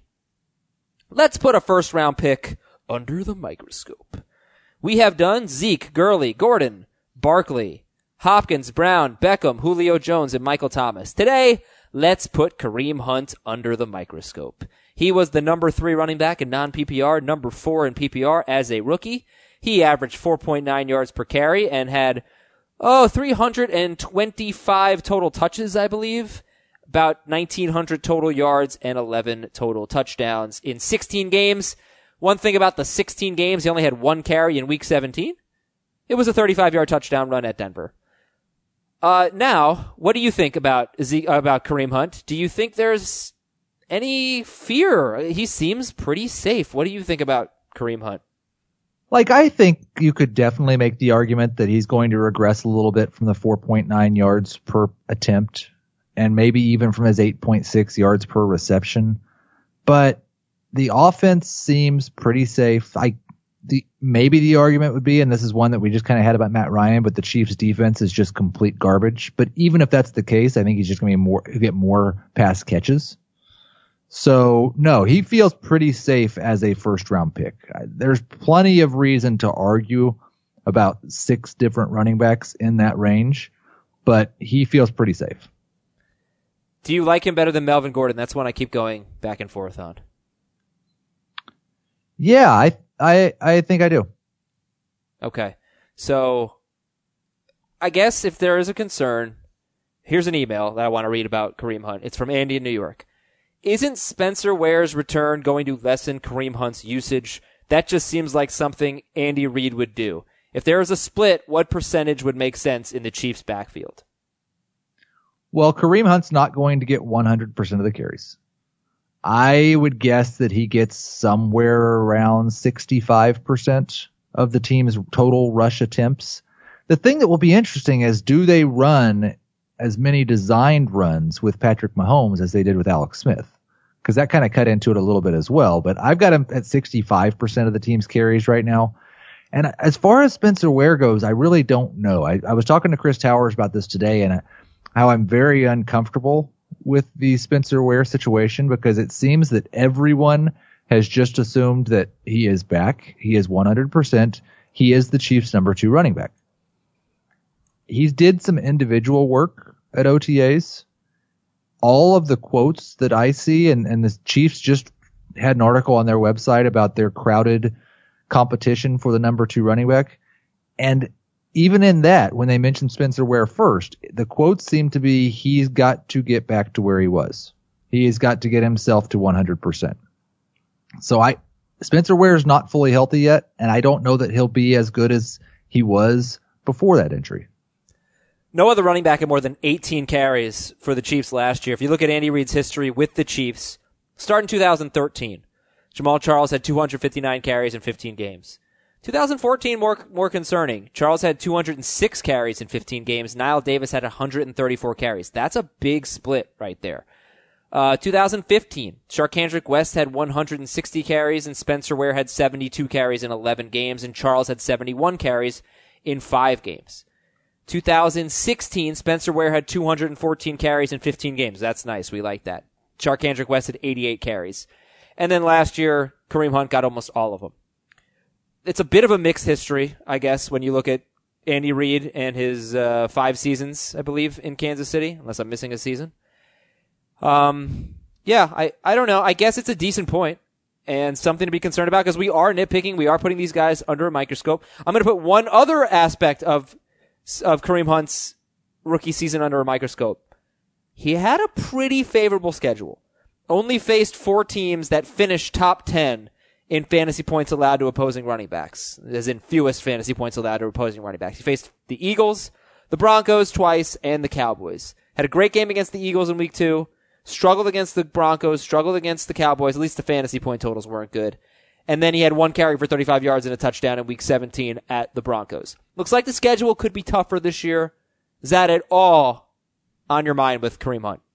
Let's put a first round pick under the microscope. We have done Zeke, Gurley, Gordon, Barkley, Hopkins, Brown, Beckham, Julio Jones, and Michael Thomas. Today, let's put Kareem Hunt under the microscope. He was the number three running back in non-P P R, number four in P P R as a rookie. He averaged four point nine yards per carry and had, oh, three hundred twenty-five total touches, I believe. About nineteen hundred total yards and eleven total touchdowns in sixteen games. One thing about the sixteen games, he only had one carry in week seventeen. It was a thirty-five yard touchdown run at Denver. Uh, now, what do you think about Z- about Kareem Hunt? Do you think there's any fear? He seems pretty safe. What do you think about Kareem Hunt? Like, I think you could definitely make the argument that he's going to regress a little bit from the four point nine yards per attempt, and maybe even from his eight point six yards per reception. But the offense seems pretty safe. I the maybe the argument would be, and this is one that we just kind of had about Matt Ryan, but the Chiefs defense is just complete garbage. But even if that's the case, I think he's just going to be more get more pass catches. So no, he feels pretty safe as a first round pick. There's plenty of reason to argue about six different running backs in that range, but he feels pretty safe. Do you like him better than Melvin Gordon? That's one I keep going back and forth on. Yeah, I I I think I do. Okay. So I guess if there is a concern, here's an email that I want to read about Kareem Hunt. It's from Andy in New York. Isn't Spencer Ware's return going to lessen Kareem Hunt's usage? That just seems like something Andy Reid would do. If there is a split, what percentage would make sense in the Chiefs' backfield? Well, Kareem Hunt's not going to get one hundred percent of the carries. I would guess that he gets somewhere around sixty-five percent of the team's total rush attempts. The thing that will be interesting is, do they run as many designed runs with Patrick Mahomes as they did with Alex Smith? Because that kind of cut into it a little bit as well. But I've got him at sixty-five percent of the team's carries right now. And as far as Spencer Ware goes, I really don't know. I, I was talking to Chris Towers about this today, and I, how I'm very uncomfortable with the Spencer Ware situation, because it seems that everyone has just assumed that he is back. He is one hundred percent. He is the Chiefs' number two running back. He did some individual work at O T As. All of the quotes that I see, and, and the Chiefs just had an article on their website about their crowded competition for the number two running back. And even in that, when they mentioned Spencer Ware first, the quotes seem to be, he's got to get back to where he was. He's got to get himself to one hundred percent. So I, Spencer Ware is not fully healthy yet, and I don't know that he'll be as good as he was before that injury. No other running back had more than eighteen carries for the Chiefs last year. If you look at Andy Reid's history with the Chiefs, start in two thousand thirteen. Jamal Charles had two hundred fifty-nine carries in fifteen games. two thousand fourteen, more more concerning. Charles had two hundred six carries in fifteen games. Niall Davis had one hundred thirty-four carries. That's a big split right there. Uh, two thousand fifteen, Charkandrick West had one hundred sixty carries, and Spencer Ware had seventy-two carries in eleven games, and Charles had seventy-one carries in five games. two thousand sixteen, Spencer Ware had two hundred fourteen carries in fifteen games. That's nice. We like that. Charkandrick West had eighty-eight carries. And then last year, Kareem Hunt got almost all of them. It's a bit of a mixed history, I guess, when you look at Andy Reid and his uh, five seasons, I believe, in Kansas City, unless I'm missing a season. Um, yeah, I, I don't know. I guess it's a decent point and something to be concerned about, because we are nitpicking. We are putting these guys under a microscope. I'm going to put one other aspect of of Kareem Hunt's rookie season under a microscope. He had a pretty favorable schedule. Only faced four teams that finished top ten in fantasy points allowed to opposing running backs, as in fewest fantasy points allowed to opposing running backs. He faced the Eagles, the Broncos twice, and the Cowboys. Had a great game against the Eagles in week two, struggled against the Broncos, struggled against the Cowboys. At least the fantasy point totals weren't good. And then he had one carry for thirty-five yards and a touchdown in week seventeen at the Broncos. Looks like the schedule could be tougher this year. Is that at all on your mind with Kareem Hunt?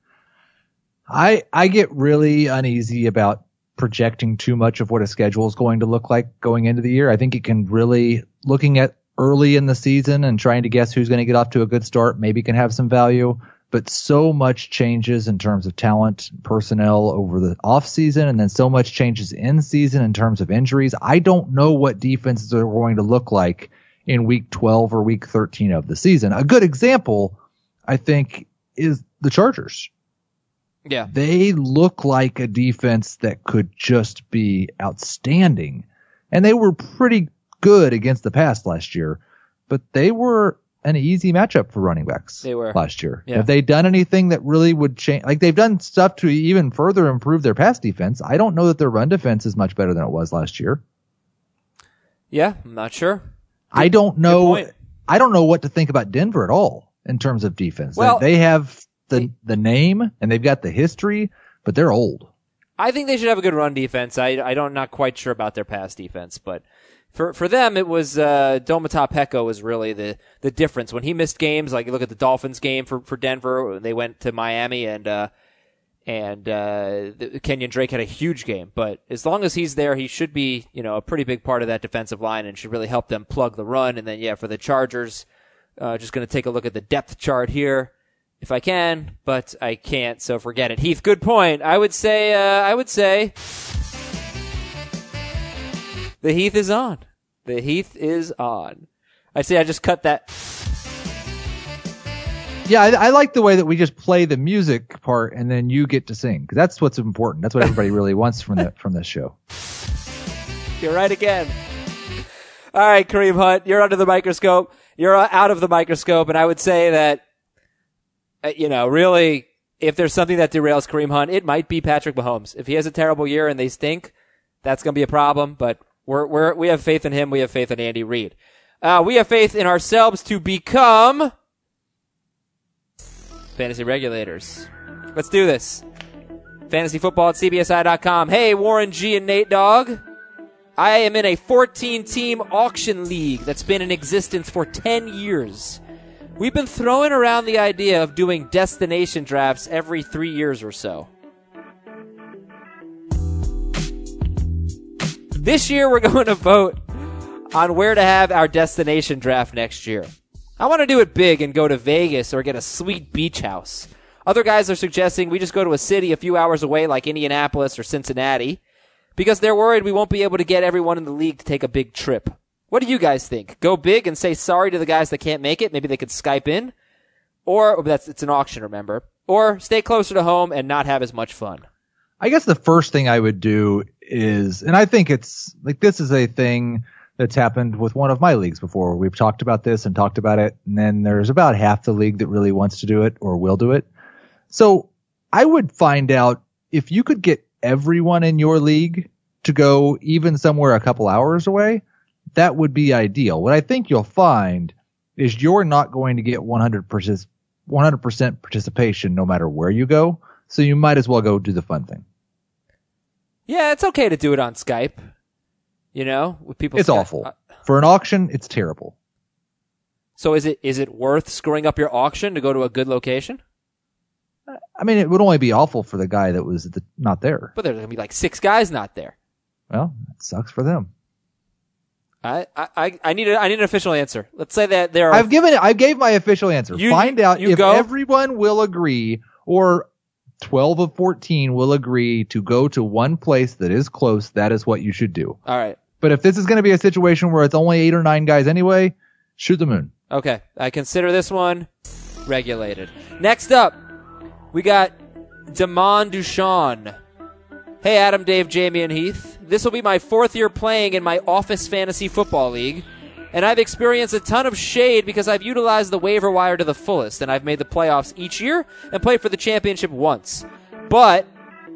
I I get really uneasy about projecting too much of what a schedule is going to look like going into the year. I think it can really, looking at early in the season and trying to guess who's going to get off to a good start, maybe can have some value. But so much changes in terms of talent, personnel over the off season, and then so much changes in season in terms of injuries. I don't know what defenses are going to look like in week twelve or week thirteen of the season. A good example, I think, is the Chargers. Yeah. They look like a defense that could just be outstanding. And they were pretty good against the pass last year, but they were an easy matchup for running backs. They were last year. Yeah. Have they done anything that really would change? Like, they've done stuff to even further improve their pass defense. I don't know that their run defense is much better than it was last year. Yeah, I'm not sure. Good, I don't know. I don't know what to think about Denver at all in terms of defense. Well, they have the the name and they've got the history, but they're old. I think they should have a good run defense. I I don't not quite sure about their pass defense, but for for them it was uh Domata Peko was really the the difference. When he missed games, like you look at the Dolphins game for for Denver, they went to Miami, and uh And uh, the, Kenyon Drake had a huge game. But as long as he's there, he should be, you know, a pretty big part of that defensive line and should really help them plug the run. And then, yeah, for the Chargers, uh, just going to take a look at the depth chart here. If I can, but I can't, so forget it. Heath, good point. I would say, uh, I would say, the Heath is on. The Heath is on. I say I just cut that. Yeah, I, I like the way that we just play the music part and then you get to sing. 'Cause that's what's important. That's what everybody really wants from the, from this show. You're right again. All right, Kareem Hunt, you're under the microscope. You're out of the microscope, and I would say that, you know, really, if there's something that derails Kareem Hunt, it might be Patrick Mahomes. If he has a terrible year and they stink, that's going to be a problem, but we're, we're, we have faith in him. We have faith in Andy Reid. Uh, we have faith in ourselves to become fantasy regulators. Let's do this. Fantasy football at C B S I dot com. Hey, Warren G and Nate Dogg. I am in a fourteen-team auction league that's been in existence for ten years. We've been throwing around the idea of doing destination drafts every three years or so. This year, we're going to vote on where to have our destination draft next year. I want to do it big and go to Vegas or get a sweet beach house. Other guys are suggesting we just go to a city a few hours away like Indianapolis or Cincinnati because they're worried we won't be able to get everyone in the league to take a big trip. What do you guys think? Go big and say sorry to the guys that can't make it. Maybe they could Skype in. Or, that's it's an auction, remember. Or stay closer to home and not have as much fun. I guess the first thing I would do is, and I think it's, like this is a thing that's happened with one of my leagues before. We've talked about this and talked about it, and then there's about half the league that really wants to do it or will do it. So I would find out if you could get everyone in your league to go even somewhere a couple hours away, that would be ideal. What I think you'll find is you're not going to get one hundred percent participation no matter where you go, so you might as well go do the fun thing. Yeah, it's okay to do it on Skype. You know, with people. It's Skype. awful. Uh, For an auction, it's terrible. So is it is it worth screwing up your auction to go to a good location? I mean, it would only be awful for the guy that was the, not there. But there's going to be like six guys not there. Well, it sucks for them. I, I, I need a, I need an official answer. Let's say that there are. I've given it, I gave my official answer. You, Find out you if go? everyone will agree or twelve of fourteen will agree to go to one place that is close. That is what you should do. All right. But if this is going to be a situation where it's only eight or nine guys anyway, shoot the moon. Okay. I consider this one regulated. Next up, we got Damon Duchan. Hey, Adam, Dave, Jamie, and Heath. This will be my fourth year playing in my office fantasy football league, and I've experienced a ton of shade because I've utilized the waiver wire to the fullest, and I've made the playoffs each year and played for the championship once. But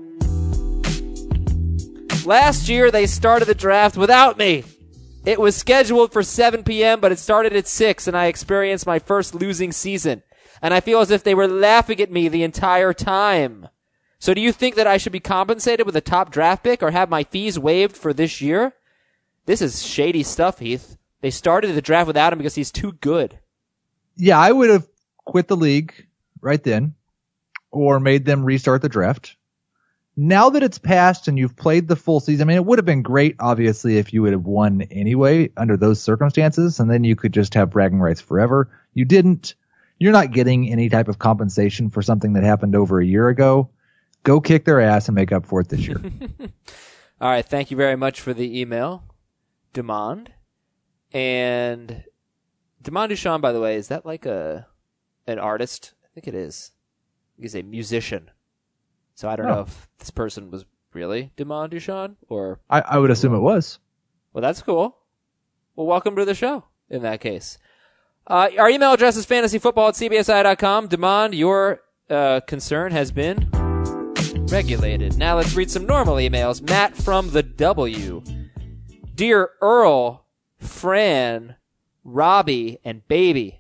last year, they started the draft without me. It was scheduled for seven p.m., but it started at six, and I experienced my first losing season. And I feel as if they were laughing at me the entire time. So do you think that I should be compensated with a top draft pick or have my fees waived for this year? This is shady stuff, Heath. They started the draft without him because he's too good. Yeah, I would have quit the league right then or made them restart the draft. Now that it's passed and you've played the full season, I mean, it would have been great, obviously, if you would have won anyway under those circumstances, and then you could just have bragging rights forever. You didn't. You're not getting any type of compensation for something that happened over a year ago. Go kick their ass and make up for it this year. All right. Thank you very much for the email, Demond. And Damon Duchan, by the way, is that like a an artist? I think it is. He's a musician. So I don't oh. know if this person was really Damon Duchan or... I, I would assume it was. Well, that's cool. Well, welcome to the show in that case. Uh, our email address is fantasyfootball at c b s i dot com. Damon, your uh, concern has been regulated. Now let's read some normal emails. Matt from the W. Dear Earl, Fran, Robbie, and Baby.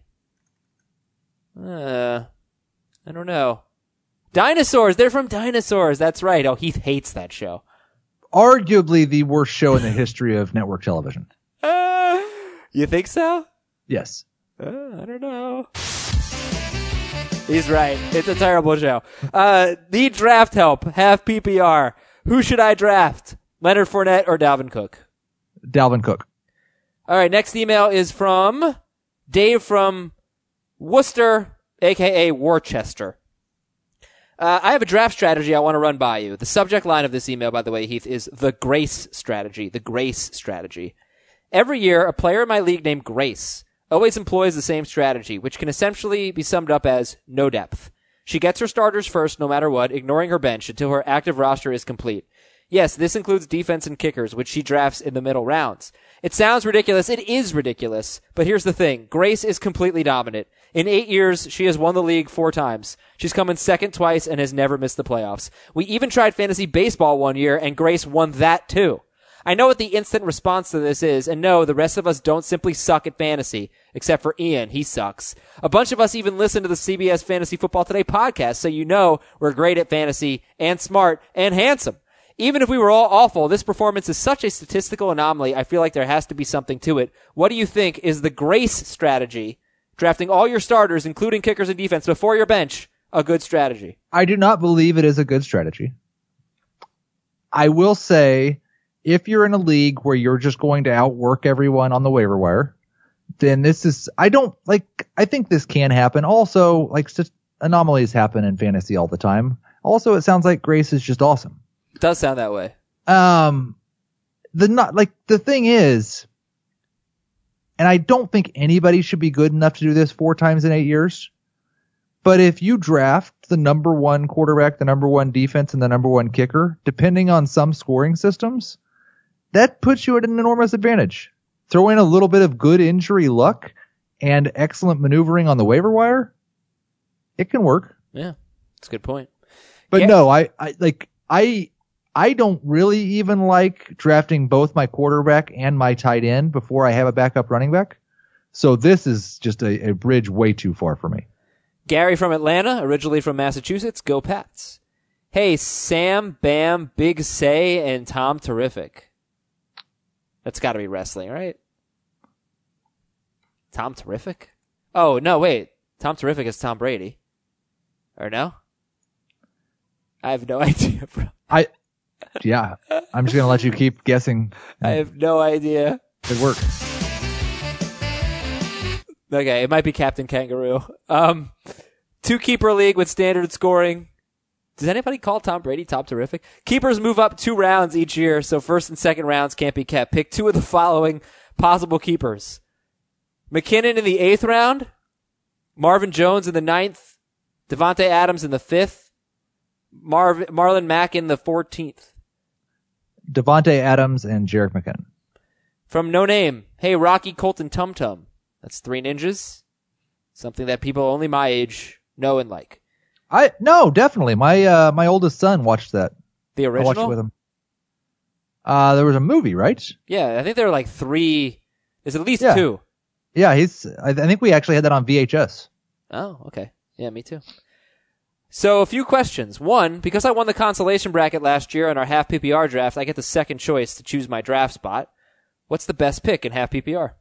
Uh, I don't know. Dinosaurs. They're from Dinosaurs. That's right. Oh, Heath hates that show. Arguably the worst show in the history of network television. Uh, you think so? Yes. Uh, I don't know. He's right. It's a terrible show. Uh, the draft help, half P P R. Who should I draft? Leonard Fournette or Dalvin Cook? Dalvin Cook. All right, next email is from Dave from Worcester, a k a. Worcester. Uh, I have a draft strategy I want to run by you. The subject line of this email, by the way, Heath, is the Grace strategy. The Grace strategy. Every year, a player in my league named Grace always employs the same strategy, which can essentially be summed up as no depth. She gets her starters first no matter what, ignoring her bench until her active roster is complete. Yes, this includes defense and kickers, which she drafts in the middle rounds. It sounds ridiculous. It is ridiculous. But here's the thing. Grace is completely dominant. In eight years, she has won the league four times. She's come in second twice and has never missed the playoffs. We even tried fantasy baseball one year, and Grace won that too. I know what the instant response to this is, and no, the rest of us don't simply suck at fantasy, except for Ian. He sucks. A bunch of us even listen to the C B S Fantasy Football Today podcast, so you know we're great at fantasy and smart and handsome. Even if we were all awful, this performance is such a statistical anomaly, I feel like there has to be something to it. What do you think is the Grace strategy? Drafting all your starters, including kickers and defense, before your bench, a good strategy? I do not believe it is a good strategy. I will say, if you're in a league where you're just going to outwork everyone on the waiver wire, then this is, I don't, like, I think this can happen. Also, like, st- anomalies happen in fantasy all the time. Also, it sounds like Grace is just awesome. It does sound that way. Um, the not, like, the thing is, and I don't think anybody should be good enough to do this four times in eight years. But if you draft the number one quarterback, the number one defense, and the number one kicker, depending on some scoring systems, that puts you at an enormous advantage. Throw in a little bit of good injury luck and excellent maneuvering on the waiver wire. It can work. Yeah, that's a good point. But yeah. no, I, I like, I, I don't really even like drafting both my quarterback and my tight end before I have a backup running back. So this is just a, a bridge way too far for me. Gary from Atlanta, originally from Massachusetts. Go Pats. Hey, Sam, Bam, Big Say, and Tom Terrific. That's got to be wrestling, right? Tom Terrific? Oh, no, wait. Tom Terrific is Tom Brady. Or no? I have no idea, bro. I, yeah, I'm just going to let you keep guessing. I have no idea. Good work. Okay, it might be Captain Kangaroo. Um, two keeper league with standard scoring. Does anybody call Tom Brady Tom Terrific? Keepers move up two rounds each year, so first and second rounds can't be kept. Pick two of the following possible keepers. McKinnon in the eighth round, Marvin Jones in the ninth, Devontae Adams in the fifth, Marv- Marlon Mack in the fourteenth. Devontae Adams and Jerick McKinnon. From No Name, hey, Rocky Colton Tum Tum. That's Three Ninjas. Something that people only my age know and like. I no, definitely. My uh, my oldest son watched that. The I original? watched it with him. Uh, there was a movie, right? Yeah, I think there are like three. There's at least Yeah. two. Yeah, he's. I, I think we actually had that on V H S. Oh, okay. Yeah, me too. So a few questions. One, because I won the consolation bracket last year in our half P P R draft, I get the second choice to choose my draft spot. What's the best pick in half P P R?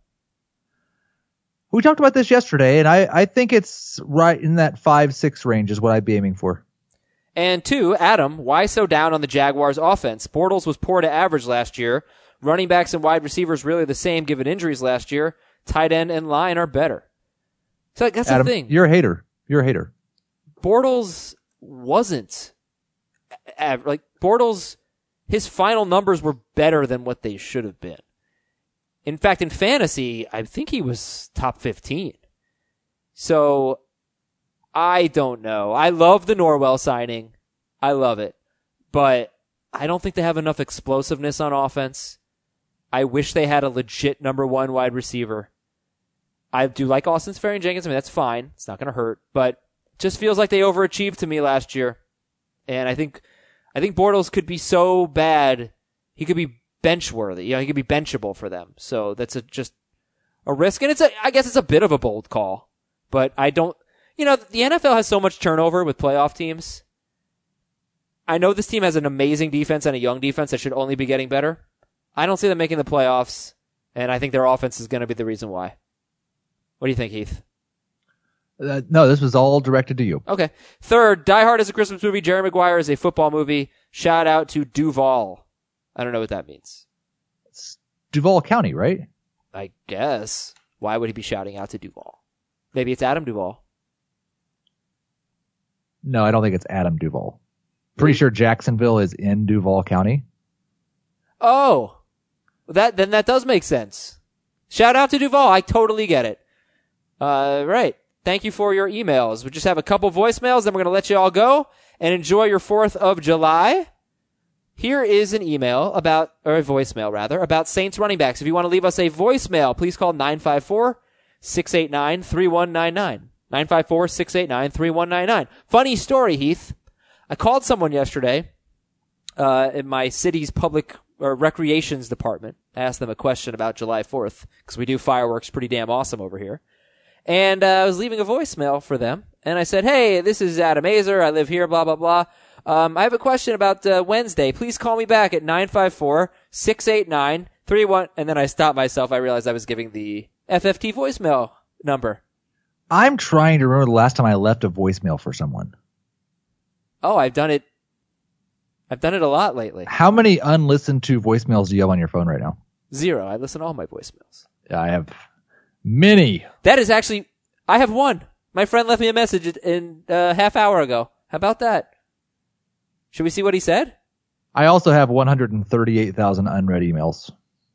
We talked about this yesterday, and I, I think it's right in that five six range is what I'd be aiming for. And two, Adam, why so down on the Jaguars offense? Bortles was poor to average last year. Running backs and wide receivers really the same given injuries last year. Tight end and line are better. So that's Adam, the thing. You're a hater. You're a hater. Bortles wasn't like Bortles. His final numbers were better than what they should have been. In fact, in fantasy, I think he was top fifteen. So I don't know. I love the Norwell signing. I love it. But I don't think they have enough explosiveness on offense. I wish they had a legit number one wide receiver. I do like Austin Seferian-Jenkins. I mean, that's fine. It's not going to hurt. But it just feels like they overachieved to me last year. And I think I think Bortles could be so bad, he could be bench worthy. You know, he could be benchable for them. So that's a, just a risk. And it's a, I guess it's a bit of a bold call. But I don't, you know, the N F L has so much turnover with playoff teams. I know this team has an amazing defense and a young defense that should only be getting better. I don't see them making the playoffs, and I think their offense is going to be the reason why. What do you think, Heath? Uh, no, this was all directed to you. Okay. Third, Die Hard is a Christmas movie. Jerry Maguire is a football movie. Shout out to Duval. I don't know what that means. It's Duval County, right? I guess. Why would he be shouting out to Duval? Maybe it's Adam Duvall. No, I don't think it's Adam Duvall. Pretty sure Jacksonville is in Duval County. Oh, that then that does make sense. Shout out to Duval. I totally get it. Uh, right. Thank you for your emails. We just have a couple voicemails, then we're going to let you all go and enjoy your fourth of July. Here is an email about, or a voicemail rather, about Saints running backs. If you want to leave us a voicemail, please call nine five four, six eight nine, three one nine nine. nine five four, six eight nine, three one nine nine. Funny story, Heath. I called someone yesterday, uh, in my city's public or recreations department. I asked them a question about July fourth, because we do fireworks pretty damn awesome over here. And, uh, I was leaving a voicemail for them, and I said, hey, this is Adam Azer. I live here, blah, blah, blah. Um, I have a question about uh, Wednesday. Please call me back at nine five four, six eight nine, three one. And then I stopped myself. I realized I was giving the F F T voicemail number. I'm trying to remember the last time I left a voicemail for someone. Oh, I've done it. I've done it a lot lately. How many unlistened to voicemails do you have on your phone right now? Zero. I listen to all my voicemails. I have many. That is actually, I have one. My friend left me a message in a uh, half hour ago. How about that? Should we see what he said? I also have one hundred thirty-eight thousand unread emails.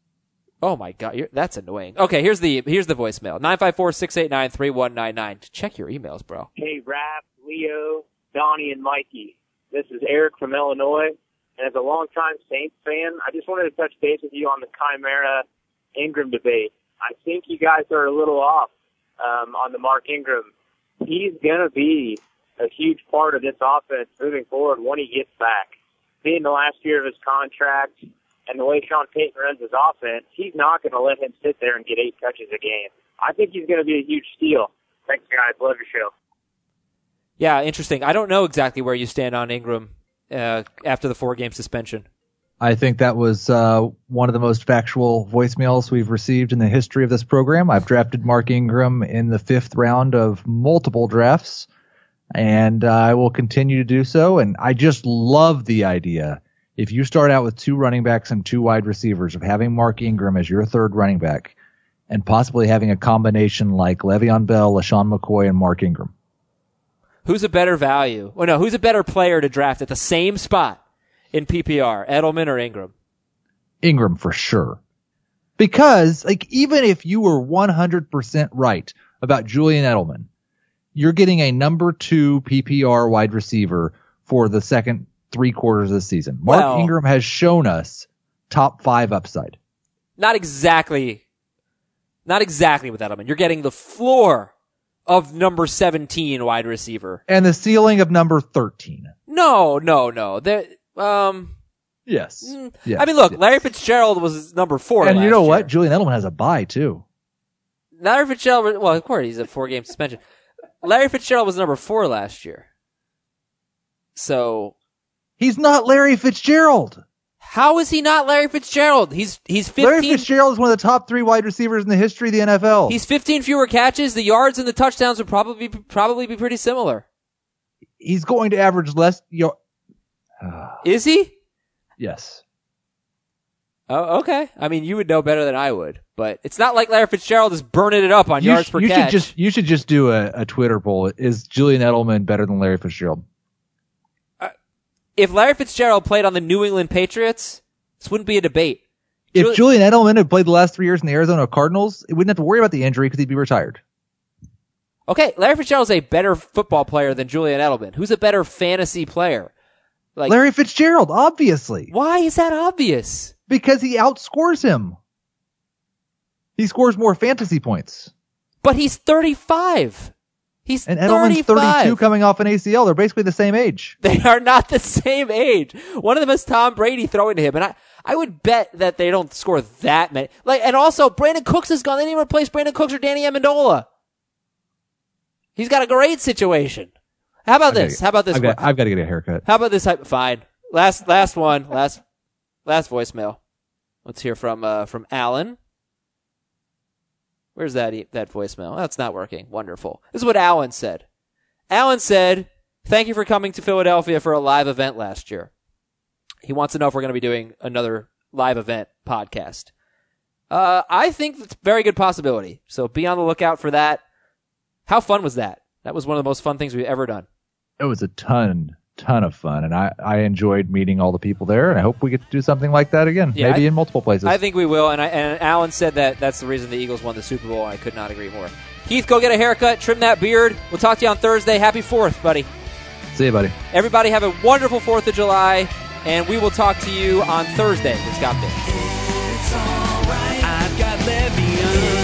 Oh my God, you're, that's annoying. Okay, here's the here's the voicemail. nine five four, six eight nine, three one nine nine. Check your emails, bro. Hey, Raph, Leo, Donnie, and Mikey. This is Eric from Illinois. And as a longtime Saints fan, I just wanted to touch base with you on the Chimera Ingram debate. I think you guys are a little off um, on the Mark Ingram. He's going to be a huge part of this offense moving forward when he gets back. Being the last year of his contract and the way Sean Payton runs his offense, he's not going to let him sit there and get eight touches a game. I think he's going to be a huge steal. Thanks, guys. Love your show. Yeah, interesting. I don't know exactly where you stand on Ingram uh, after the four-game suspension. I think that was uh, one of the most factual voicemails we've received in the history of this program. I've drafted Mark Ingram in the fifth round of multiple drafts, and uh, I will continue to do so. And I just love the idea, if you start out with two running backs and two wide receivers, of having Mark Ingram as your third running back and possibly having a combination like Le'Veon Bell, LaShawn McCoy, and Mark Ingram. Who's a better value? Well, no, who's a better player to draft at the same spot in P P R, Edelman or Ingram? Ingram for sure. Because, like, even if you were one hundred percent right about Julian Edelman, you're getting a number two P P R wide receiver for the second three quarters of the season. Mark well, Ingram has shown us top five upside. Not exactly, not exactly with Edelman. You're getting the floor of number seventeen wide receiver. And the ceiling of number thirteen. No, no, no. There, um, yes. mm, yes. I mean, look, yes. Larry Fitzgerald was number four. And last you know year. what? Julian Edelman has a bye too. Larry Fitzgerald, well, of course, he's a four-game suspension. Larry Fitzgerald was number four last year. So. He's not Larry Fitzgerald. How is he not Larry Fitzgerald? He's he's fifteen. Larry Fitzgerald is one of the top three wide receivers in the history of the N F L. He's fifteen fewer catches. The yards and the touchdowns would probably be, probably be pretty similar. He's going to average less. You know, uh, is he? Yes. Oh, okay. I mean, you would know better than I would, but it's not like Larry Fitzgerald is burning it up on you yards sh- per you catch. Should just, you should just do a, a Twitter poll. Is Julian Edelman better than Larry Fitzgerald? If Larry Fitzgerald played on the New England Patriots, this wouldn't be a debate. If Jul- Julian Edelman had played the last three years in the Arizona Cardinals, we wouldn't have to worry about the injury because he'd be retired. Okay, Larry Fitzgerald's a better football player than Julian Edelman. Who's a better fantasy player? Like Larry Fitzgerald, obviously. Why is that obvious? Because he outscores him. He scores more fantasy points. But he's thirty-five. He's and Edelman's thirty-five. thirty-two coming off an A C L. They're basically the same age. They are not the same age. One of them is Tom Brady throwing to him, and I, I would bet that they don't score that many. Like, and also Brandon Cooks is gone. They didn't even replace Brandon Cooks or Danny Amendola. He's got a great situation. How about Okay, this? How about this? I've got, I've got to get a haircut. How about this? Fine. Last, last one. Last, last voicemail. Let's hear from uh from Alan. Where's that e- that voicemail? That's not working. Wonderful. This is what Alan said. Alan said, thank you for coming to Philadelphia for a live event last year. He wants to know if we're going to be doing another live event podcast. Uh, I think it's a very good possibility. So be on the lookout for that. How fun was that? That was one of the most fun things we've ever done. It was a ton, ton of fun, and I, I enjoyed meeting all the people there, and I hope we get to do something like that again, Yeah, maybe I, in multiple places. I think we will, and, I, and Alan said that that's the reason the Eagles won the Super Bowl, and I could not agree more. Heath, go get a haircut, trim that beard. We'll talk to you on Thursday. Happy fourth, buddy. See you, buddy. Everybody have a wonderful fourth of July, and we will talk to you on Thursday with Scott Biggs. It's all right. I've got Le'Veon.